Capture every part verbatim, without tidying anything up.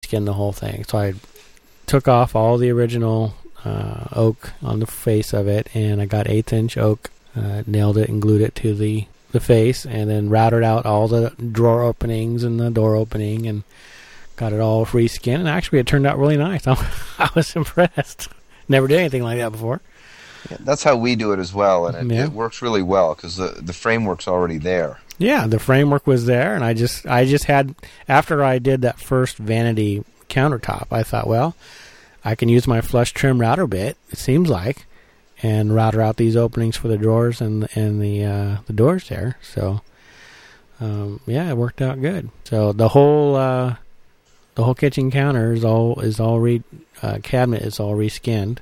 reskin the whole thing. So I took off all the original uh, oak on the face of it, and I got eighth inch oak, uh, nailed it and glued it to the, the face, and then routed out all the drawer openings and the door opening, and got it all reskinned. And actually, it turned out really nice. I, I was impressed. Never did anything like that before. Yeah, that's how we do it as well, and it, yeah. it works really well because the the framework's already there. Yeah, the framework was there, and I just I just had, after I did that first vanity countertop, I thought, well, I can use my flush trim router bit, it seems like, and router out these openings for the drawers and and the uh, the doors there. So, um, yeah, it worked out good. So the whole uh, the whole kitchen counter is all is all re uh, cabinet is all reskinned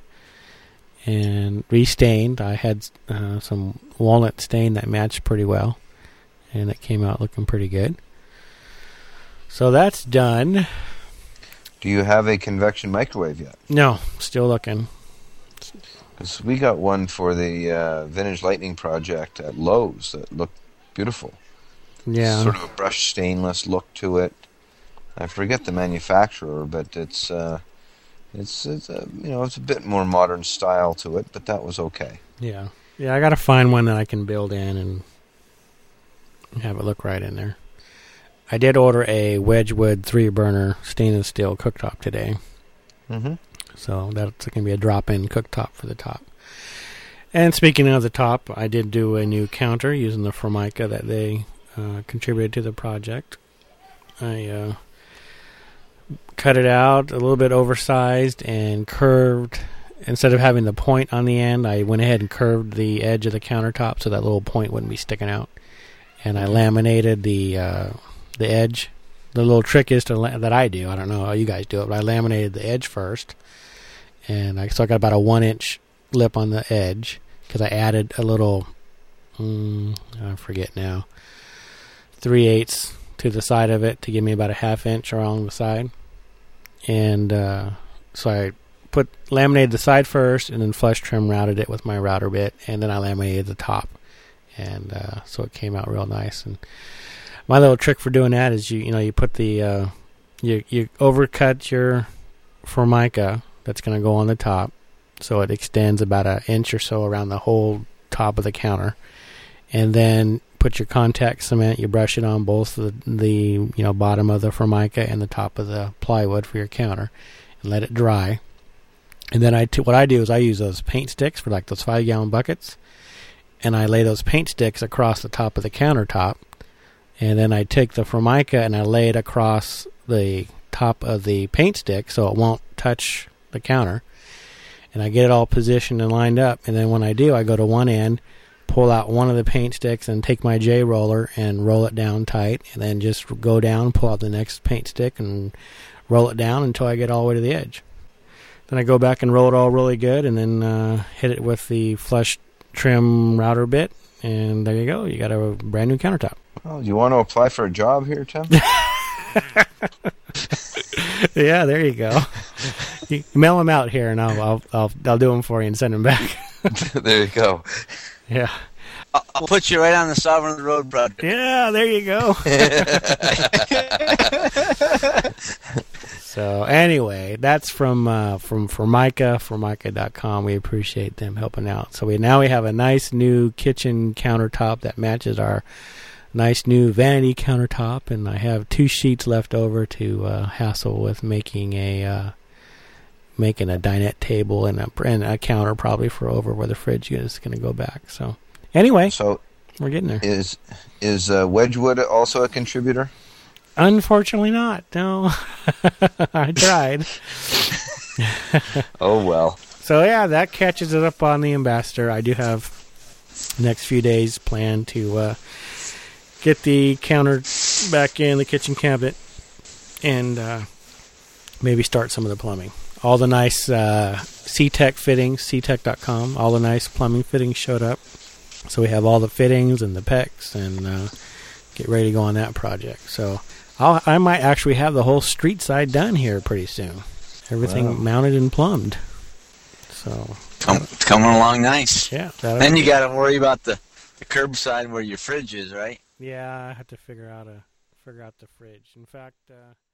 and restained. I had uh, some walnut stain that matched pretty well, and it came out looking pretty good. So that's done. Do you have a convection microwave yet? No, still looking. Because we got one for the uh, Vintage Lightning project at Lowe's that looked beautiful. Yeah. Sort of a brushed stainless look to it. I forget the manufacturer, but it's uh, it's it's a, you know it's a bit more modern style to it, but that was okay. Yeah, yeah. I got to find one that I can build in and have it look right in there. I did order a Wedgwood three burner stainless steel cooktop today. Mm-hmm. So that's going to be a drop-in cooktop for the top. And speaking of the top, I did do a new counter using the Formica that they uh, contributed to the project. I uh, cut it out a little bit oversized and curved. Instead of having the point on the end, I went ahead and curved the edge of the countertop so that little point wouldn't be sticking out. And I laminated the uh, the edge. The little trick is to la- that I do. I don't know how you guys do it, but I laminated the edge first. And I, so I got about a one inch lip on the edge because I added a little, mm, I forget now, three eighths to the side of it to give me about a half inch along the side. And uh, so I put laminated the side first and then flush trim routed it with my router bit, and then I laminated the top. And uh, so it came out real nice. And my little trick for doing that is you you know you put the uh, you you overcut your Formica that's going to go on the top, so it extends about an inch or so around the whole top of the counter, and then put your contact cement. You brush it on both the the you know bottom of the Formica and the top of the plywood for your counter, and let it dry. And then I t- what I do is I use those paint sticks for like those five gallon buckets, and I lay those paint sticks across the top of the countertop. And then I take the Formica and I lay it across the top of the paint stick so it won't touch the counter. And I get it all positioned and lined up. And then when I do, I go to one end, pull out one of the paint sticks and take my J-roller and roll it down tight. And then just go down, pull out the next paint stick and roll it down until I get all the way to the edge. Then I go back and roll it all really good and then uh, hit it with the flush trim router bit. And there you go. You got a brand new countertop. Oh, do you want to apply for a job here, Tim? Yeah, there you go. You mail them out here, and I'll I'll I'll, I'll do them for you and send them back. There you go. Yeah. I'll, I'll put you right on the Sovereign of the Road project. Yeah, there you go. So anyway, that's from uh, from Formica, Formica dot com. We appreciate them helping out. So we now we have a nice new kitchen countertop that matches our nice new vanity countertop, and I have two sheets left over to uh, hassle with making a uh, making a dinette table and a, and a counter probably for over where the fridge is going to go back. So anyway, so we're getting there. Is is uh, Wedgwood also a contributor? Unfortunately not. No. I tried. Oh, well. So, yeah, that catches it up on the Ambassador. I do have next few days planned to uh, get the counter back in the kitchen cabinet and uh, maybe start some of the plumbing. All the nice uh, C-Tech fittings, C tech dot com, all the nice plumbing fittings showed up. So we have all the fittings and the P E Cs and uh, get ready to go on that project. So I'll, I might actually have the whole street side done here pretty soon. Everything wow. mounted and plumbed. So Come, it's coming along nice. Yeah. Then you got to worry about the, the curbside where your fridge is, right? Yeah, I have to figure out a figure out the fridge. In fact, uh,